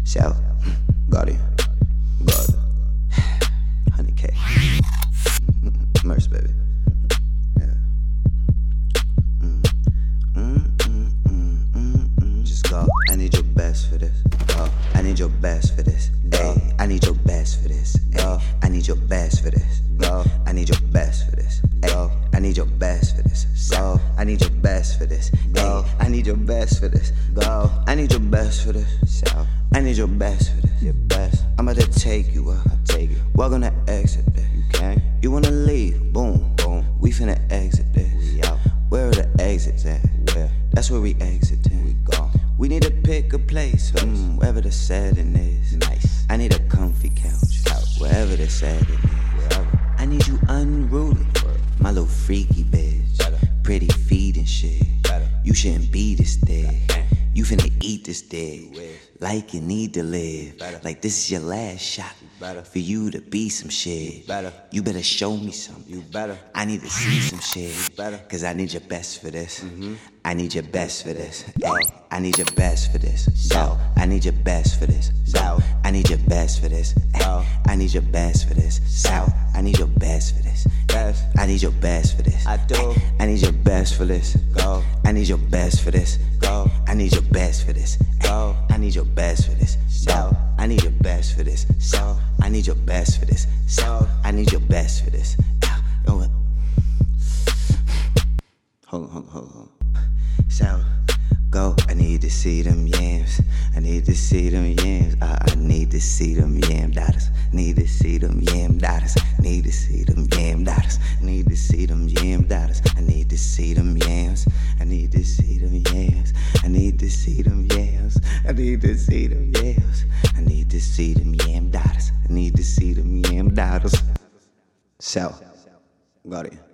South, Guardian, God, 100K, Merce, baby. Yeah. Just go. I need your best for this. Go. I need your best for this. Ay, I need your best for this. Ay, I need your best for this. Go. I need your best for this. Go. I need your best for this. Go. I need your best for this. Go. I need your best for this. Go. I need your best for this. So I need your best for this. Your best. I'm about to take you up. I'll take you. We're gonna exit this. You can. You wanna leave? Boom, boom. We finna exit this. We out. Where are the exits at? Where? That's where we exit to. We go. We need to pick a place. Wherever the setting is. Nice. I need a comfy couch. Wherever the setting is. Wherever. I need you unruly. My little freaky bitch. Pretty feet and shit. You shouldn't be this thick. You finna eat this dick like you need to live. Like this is your last shot for you to be some shit. You better show me something. I need to see some shit. Cause I need your best for this. I need your best for this. I need your best for this. I need your best for this. I need your best for this. I need your best for this. I need your best for this. I need your best for this. I do. I need your best for this. Go. I need your best for this. Go. I need your best for this. Go. I need your best for this. So I need your best for this. So I need your best for this. So I need your best for this. Hold on. So go. I need to see them yams. I need to see them yams. I need to see them yam daughters. Need to see them yam daughters. Need to see them yam daughters. Need to see them yam daughters. I need to see them yams. I need to see them yams. I need to see them yams. I need to see them yams. I need to see them yam daughters. I need to see them yam daughters. South, Guardian.